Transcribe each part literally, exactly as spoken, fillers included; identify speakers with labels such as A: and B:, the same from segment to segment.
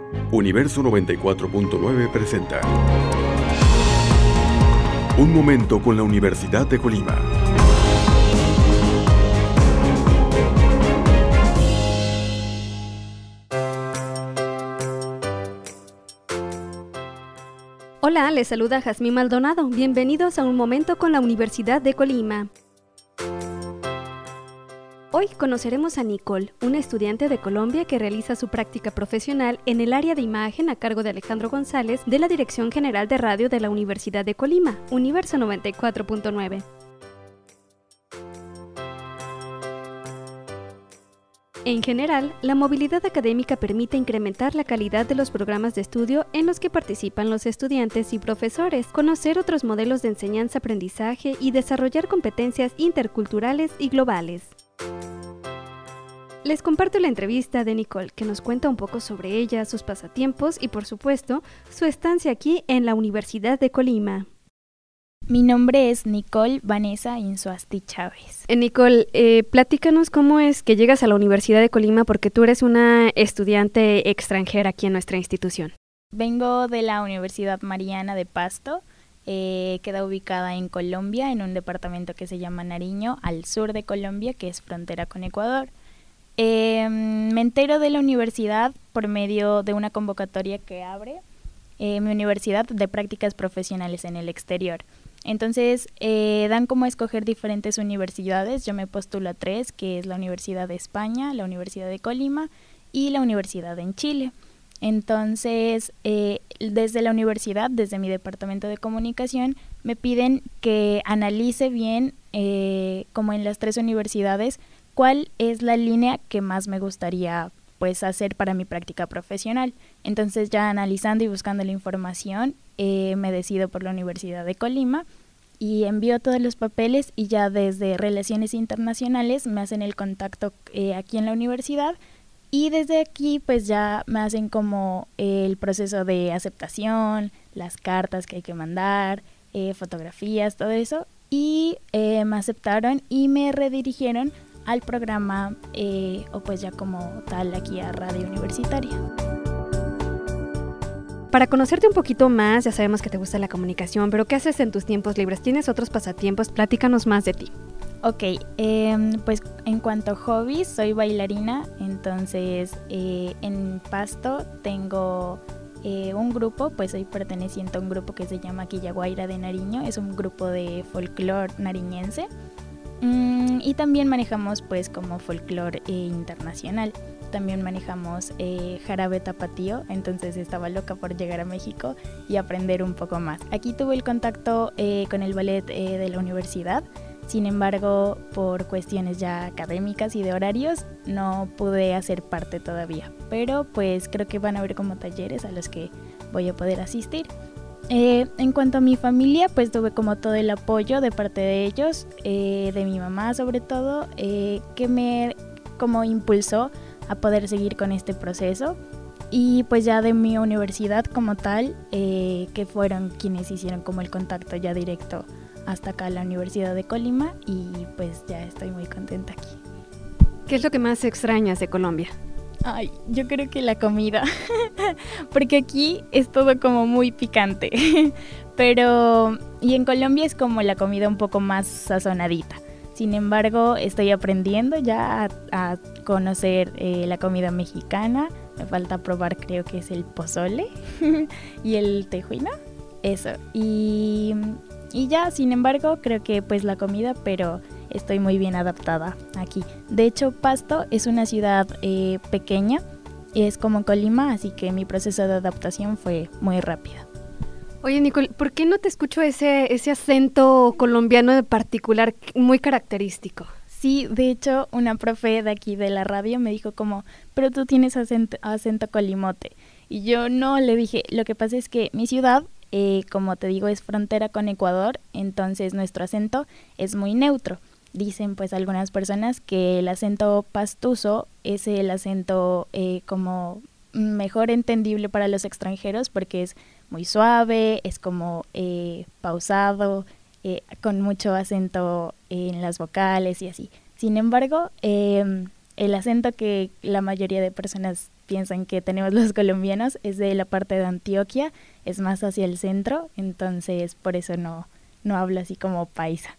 A: Universo noventa y cuatro punto nueve presenta Un momento con la Universidad de Colima.
B: Hola, les saluda Jazmín Maldonado. Bienvenidos a Un Momento con la Universidad de Colima. Hoy conoceremos a Nicole, una estudiante de Colombia que realiza su práctica profesional en el área de imagen a cargo de Alejandro González de la Dirección General de Radio de la Universidad de Colima, Universo noventa y cuatro punto nueve. En general, la movilidad académica permite incrementar la calidad de los programas de estudio en los que participan los estudiantes y profesores, conocer otros modelos de enseñanza-aprendizaje y desarrollar competencias interculturales y globales. Les comparto la entrevista de Nicole, que nos cuenta un poco sobre ella, sus pasatiempos y, por supuesto, su estancia aquí en la Universidad de Colima.
C: Mi nombre es Nicole Vanessa Insuasti Chávez.
B: Eh, Nicole, eh, platícanos cómo es que llegas a la Universidad de Colima, porque tú eres una estudiante extranjera aquí en nuestra institución.
C: Vengo de la Universidad Mariana de Pasto, eh, queda ubicada en Colombia, en un departamento que se llama Nariño, al sur de Colombia, que es frontera con Ecuador. Eh, me entero de la universidad por medio de una convocatoria que abre eh, mi universidad de prácticas profesionales en el exterior. Entonces, eh, dan como a escoger diferentes universidades. Yo me postulo a tres, que es la Universidad de España, la Universidad de Colima y la Universidad en Chile. Entonces, eh, desde la universidad, desde mi departamento de comunicación, me piden que analice bien, eh, como en las tres universidades, cuál es la línea que más me gustaría pues hacer para mi práctica profesional. Entonces, ya analizando y buscando la información, eh, me decido por la Universidad de Colima y envío todos los papeles, y ya desde Relaciones Internacionales me hacen el contacto eh, aquí en la universidad, y desde aquí pues ya me hacen como eh, el proceso de aceptación, las cartas que hay que mandar, eh, fotografías, todo eso, y eh, me aceptaron y me redirigieron al programa, eh, o pues ya como tal aquí a Radio Universitaria.
B: Para conocerte un poquito más, ya sabemos que te gusta la comunicación, pero ¿qué haces en tus tiempos libres? ¿Tienes otros pasatiempos? Platícanos más de ti.
C: Ok, eh, pues en cuanto a hobbies, soy bailarina, entonces eh, en Pasto tengo eh, un grupo, pues soy perteneciente a un grupo que se llama Quillaguaira de Nariño, es un grupo de folclore nariñense. Mm, y también manejamos pues como folclore eh, internacional. También manejamos eh, jarabe tapatío, entonces estaba loca por llegar a México y aprender un poco más. Aquí tuve el contacto eh, con el ballet eh, de la universidad, sin embargo, por cuestiones ya académicas y de horarios, no pude hacer parte todavía. Pero pues creo que van a haber como talleres a los que voy a poder asistir. Eh, en cuanto a mi familia, pues tuve como todo el apoyo de parte de ellos, eh, de mi mamá sobre todo, eh, que me como impulsó a poder seguir con este proceso, y pues ya de mi universidad como tal, eh, que fueron quienes hicieron como el contacto ya directo hasta acá a la Universidad de Colima, y pues ya estoy muy contenta aquí.
B: ¿Qué es lo que más extrañas de Colombia?
C: Ay, yo creo que la comida, porque aquí es todo como muy picante, pero y en Colombia es como la comida un poco más sazonadita. Sin embargo, estoy aprendiendo ya a, a conocer eh, la comida mexicana. Me falta probar, creo que es el pozole y el tejuino, eso. Y, y ya, sin embargo, creo que pues la comida, pero estoy muy bien adaptada aquí. De hecho, Pasto es una ciudad eh, pequeña, es como Colima, así que mi proceso de adaptación fue muy rápido.
B: Oye, Nicole, ¿por qué no te escucho ese, ese acento colombiano de particular muy característico?
C: Sí, de hecho, una profe de aquí de la radio me dijo como, pero tú tienes acento, acento colimote. Y yo no, le dije, lo que pasa es que mi ciudad, eh, como te digo, es frontera con Ecuador, entonces nuestro acento es muy neutro. Dicen pues algunas personas que el acento pastuso es el acento eh, como mejor entendible para los extranjeros, porque es muy suave, es como eh, pausado, eh, con mucho acento en las vocales y así. Sin embargo, eh, el acento que la mayoría de personas piensan que tenemos los colombianos es de la parte de Antioquia, es más hacia el centro, entonces por eso no, no hablo así como paisa.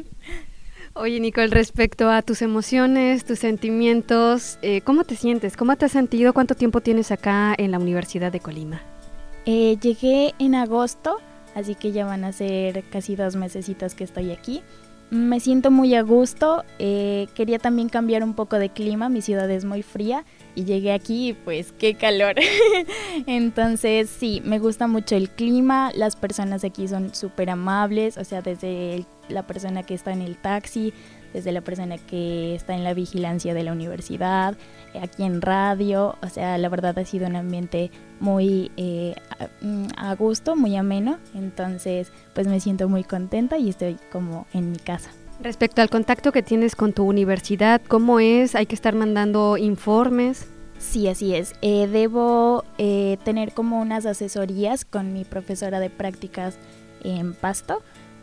B: Oye, Nicole, respecto a tus emociones, tus sentimientos, eh, ¿cómo te sientes? ¿Cómo te has sentido? ¿Cuánto tiempo tienes acá en la Universidad de Colima?
C: Eh, llegué en agosto, así que ya van a ser casi dos mesecitos que estoy aquí. Me siento muy a gusto, eh, quería también cambiar un poco de clima, mi ciudad es muy fría y llegué aquí y pues qué calor. Entonces sí, me gusta mucho el clima, las personas aquí son súper amables, o sea, desde el, la persona que está en el taxi, desde la persona que está en la vigilancia de la universidad, aquí en radio, o sea, la verdad ha sido un ambiente muy eh, a, a gusto, muy ameno, entonces pues me siento muy contenta y estoy como en mi casa.
B: Respecto al contacto que tienes con tu universidad, ¿cómo es? ¿Hay que estar mandando informes?
C: Sí, así es. Eh, debo eh, tener como unas asesorías con mi profesora de prácticas en Pasto,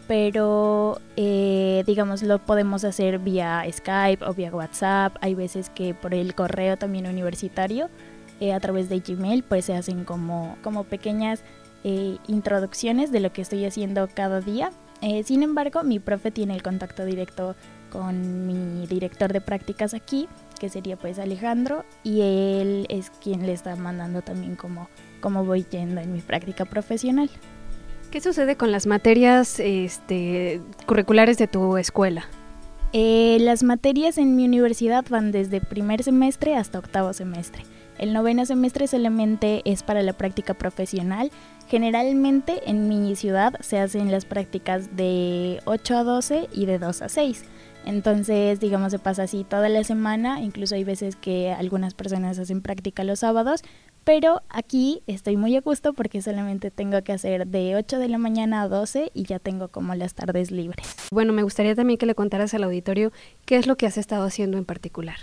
C: pero eh, digamos lo podemos hacer vía Skype o vía WhatsApp. Hay veces que por el correo también universitario, eh, a través de Gmail, pues se hacen como, como pequeñas eh, introducciones de lo que estoy haciendo cada día. Eh, sin embargo, mi profe tiene el contacto directo con mi director de prácticas aquí, que sería pues Alejandro, y él es quien le está mandando también cómo, cómo voy yendo en mi práctica profesional.
B: ¿Qué sucede con las materias este, curriculares de tu escuela?
C: Eh, las materias en mi universidad van desde primer semestre hasta octavo semestre. El noveno semestre solamente es para la práctica profesional. Generalmente en mi ciudad se hacen las prácticas de ocho a doce y de dos a seis. Entonces, digamos, se pasa así toda la semana, incluso hay veces que algunas personas hacen práctica los sábados, pero aquí estoy muy a gusto porque solamente tengo que hacer de ocho de la mañana a doce y ya tengo como las tardes libres.
B: Bueno, me gustaría también que le contaras al auditorio qué es lo que has estado haciendo en particular.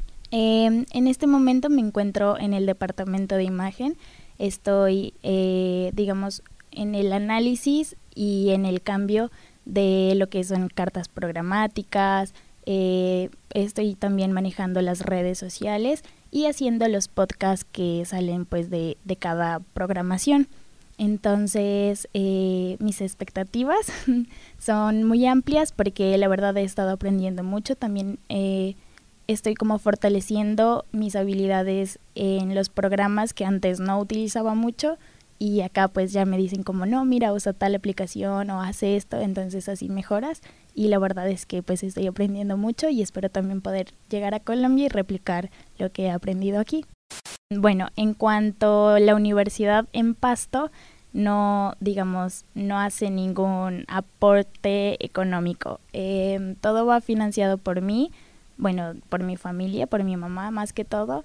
C: Eh, en este momento me encuentro en el departamento de imagen, estoy, eh, digamos, en el análisis y en el cambio de lo que son cartas programáticas, eh, estoy también manejando las redes sociales y haciendo los podcasts que salen pues de, de cada programación. Entonces eh, mis expectativas son muy amplias porque la verdad he estado aprendiendo mucho, también eh, estoy como fortaleciendo mis habilidades en los programas que antes no utilizaba mucho y acá pues ya me dicen como no, mira, usa tal aplicación o haz esto, entonces así mejoras y la verdad es que pues estoy aprendiendo mucho y espero también poder llegar a Colombia y replicar lo que he aprendido aquí. Bueno, en cuanto a la universidad en Pasto, no, digamos, no hace ningún aporte económico, eh, todo va financiado por mí, bueno, por mi familia, por mi mamá más que todo.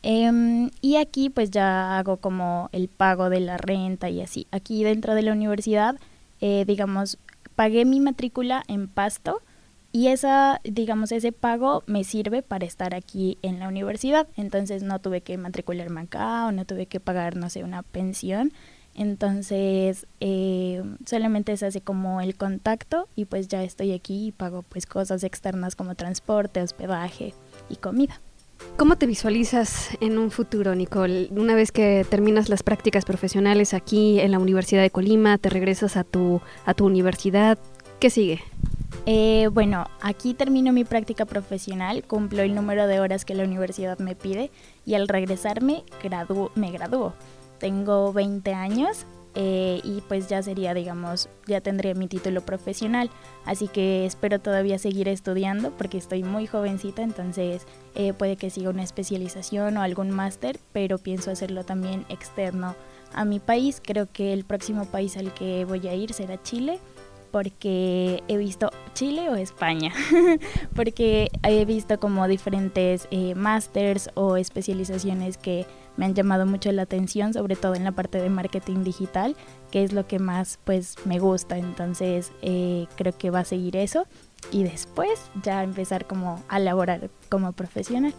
C: Um, y aquí pues ya hago como el pago de la renta y así. Aquí dentro de la universidad, eh, digamos, pagué mi matrícula en Pasto y esa, digamos, ese pago me sirve para estar aquí en la universidad. Entonces no tuve que matricularme acá o no tuve que pagar, no sé, una pensión. Entonces eh, solamente se hace como el contacto y pues ya estoy aquí y pago pues cosas externas como transporte, hospedaje y comida.
B: ¿Cómo te visualizas en un futuro, Nicole? Una vez que terminas las prácticas profesionales aquí en la Universidad de Colima, te regresas a tu, a tu universidad, ¿qué sigue?
C: Eh, bueno, aquí termino mi práctica profesional, cumplo el número de horas que la universidad me pide y al regresarme gradu- me gradúo. Tengo veinte años eh, y pues ya sería, digamos, ya tendría mi título profesional, así que espero todavía seguir estudiando porque estoy muy jovencita, entonces eh, puede que siga una especialización o algún máster, pero pienso hacerlo también externo a mi país. Creo que el próximo país al que voy a ir será Chile, porque he visto Chile o España, porque he visto como diferentes eh, másters o especializaciones que me han llamado mucho la atención, sobre todo en la parte de marketing digital, que es lo que más pues me gusta, entonces eh, creo que va a seguir eso y después ya empezar como a laborar como profesional.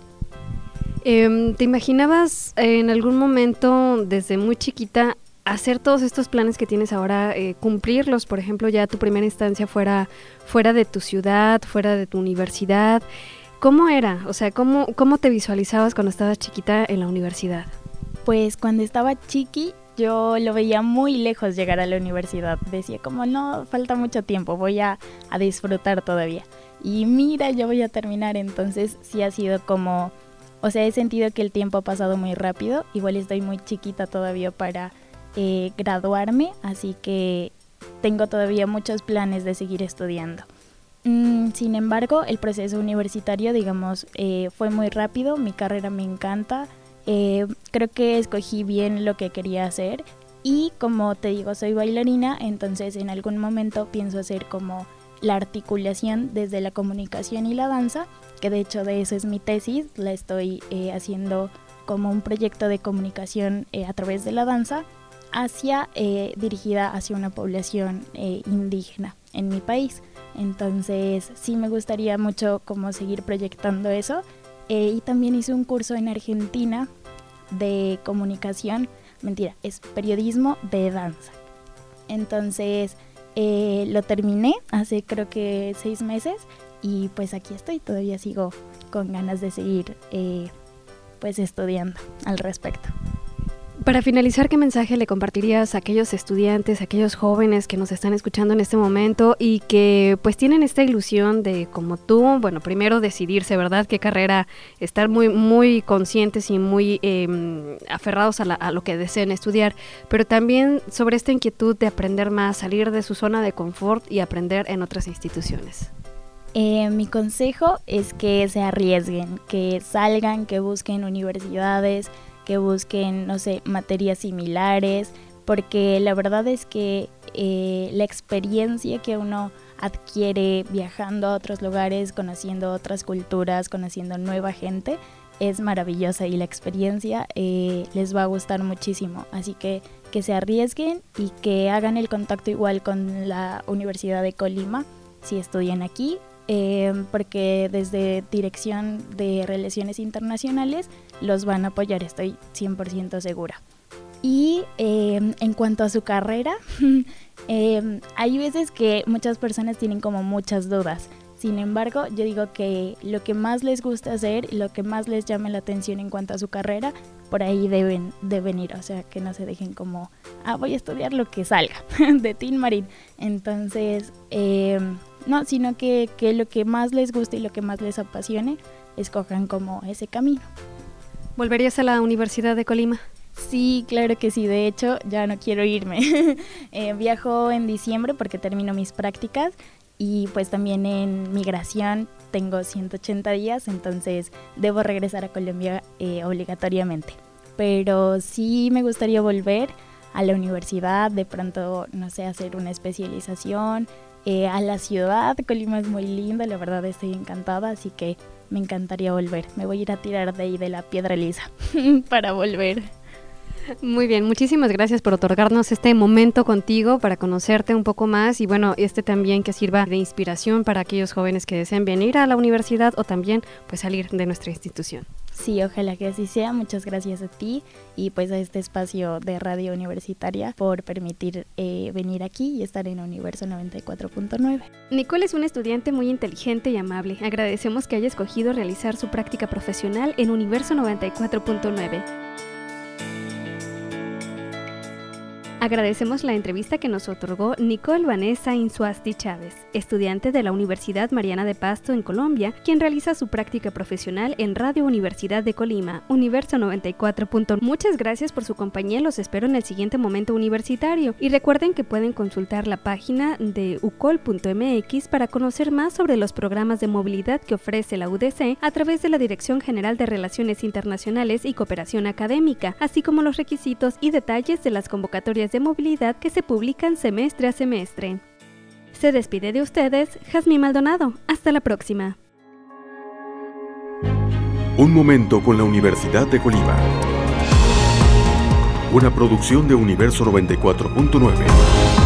B: Eh, ¿Te imaginabas en algún momento desde muy chiquita hacer todos estos planes que tienes ahora, eh, cumplirlos? Por ejemplo, ya tu primera instancia fuera, fuera de tu ciudad, fuera de tu universidad. ¿Cómo era? O sea, ¿cómo, cómo te visualizabas cuando estabas chiquita en la universidad?
C: Pues cuando estaba chiqui, yo lo veía muy lejos llegar a la universidad. Decía como, no, falta mucho tiempo, voy a, a disfrutar todavía. Y mira, yo voy a terminar, entonces sí ha sido como... O sea, he sentido que el tiempo ha pasado muy rápido. Igual estoy muy chiquita todavía para eh, graduarme, así que tengo todavía muchos planes de seguir estudiando. Mm, sin embargo, el proceso universitario, digamos, eh, fue muy rápido. Mi carrera me encanta. Eh, creo que escogí bien lo que quería hacer. Y como te digo, soy bailarina, entonces en algún momento pienso hacer como la articulación desde la comunicación y la danza, que de hecho de eso es mi tesis. La estoy eh, haciendo como un proyecto de comunicación eh, a través de la danza hacia, eh, dirigida hacia una población eh, indígena en mi país. Entonces sí me gustaría mucho como seguir proyectando eso. Eh, y también hice un curso en Argentina de comunicación, mentira, es periodismo de danza. Entonces eh, lo terminé hace creo que seis meses y pues aquí estoy, todavía sigo con ganas de seguir eh, pues estudiando al respecto.
B: Para finalizar, ¿qué mensaje le compartirías a aquellos estudiantes, a aquellos jóvenes que nos están escuchando en este momento y que pues tienen esta ilusión de, como tú, bueno, primero decidirse, ¿verdad?, qué carrera, estar muy muy conscientes y muy eh, aferrados a, la, a lo que deseen estudiar, pero también sobre esta inquietud de aprender más, salir de su zona de confort y aprender en otras instituciones?
C: Eh, mi consejo es que se arriesguen, que salgan, que busquen universidades, que busquen, no sé, materias similares, porque la verdad es que eh, la experiencia que uno adquiere viajando a otros lugares, conociendo otras culturas, conociendo nueva gente, es maravillosa y la experiencia eh, les va a gustar muchísimo. Así que que se arriesguen y que hagan el contacto igual con la Universidad de Colima si estudian aquí. Eh, porque desde Dirección de Relaciones Internacionales los van a apoyar, estoy cien por ciento segura. Y eh, en cuanto a su carrera, eh, hay veces que muchas personas tienen como muchas dudas. Sin embargo, yo digo que lo que más les gusta hacer y lo que más les llame la atención en cuanto a su carrera, por ahí deben, deben ir. O sea, que no se dejen como, ah, voy a estudiar lo que salga de Tin Marín. Entonces, eh, no, sino que, que lo que más les guste y lo que más les apasione, escojan como ese camino.
B: ¿Volverías a la Universidad de Colima?
C: Sí, claro que sí. De hecho, ya no quiero irme. eh, viajo en diciembre porque termino mis prácticas y pues también en migración tengo ciento ochenta días, entonces debo regresar a Colombia eh, obligatoriamente. Pero sí me gustaría volver a la universidad, de pronto, no sé, hacer una especialización. Eh, a la ciudad, Colima es muy linda, la verdad estoy encantada, así que me encantaría volver. Me voy a ir a tirar de ahí de la piedra lisa para volver.
B: Muy bien, muchísimas gracias por otorgarnos este momento contigo para conocerte un poco más y bueno, este también que sirva de inspiración para aquellos jóvenes que deseen venir a la universidad o también pues salir de nuestra institución.
C: Sí, ojalá que así sea. Muchas gracias a ti y pues a este espacio de Radio Universitaria por permitir eh, venir aquí y estar en Universo noventa y cuatro punto nueve.
B: Nicole es una estudiante muy inteligente y amable. Agradecemos que haya escogido realizar su práctica profesional en Universo noventa y cuatro punto nueve. Agradecemos la entrevista que nos otorgó Nicole Vanessa Insuasti Chávez, estudiante de la Universidad Mariana de Pasto en Colombia, quien realiza su práctica profesional en Radio Universidad de Colima, Universo noventa y cuatro. Muchas gracias por su compañía, los espero en el siguiente momento universitario y recuerden que pueden consultar la página de u col punto eme equis para conocer más sobre los programas de movilidad que ofrece la U D C a través de la Dirección General de Relaciones Internacionales y Cooperación Académica, así como los requisitos y detalles de las convocatorias de movilidad que se publican semestre a semestre. Se despide de ustedes, Jazmín Maldonado. Hasta la próxima.
A: Un momento con la Universidad de Colima. Una producción de Universo noventa y cuatro punto nueve.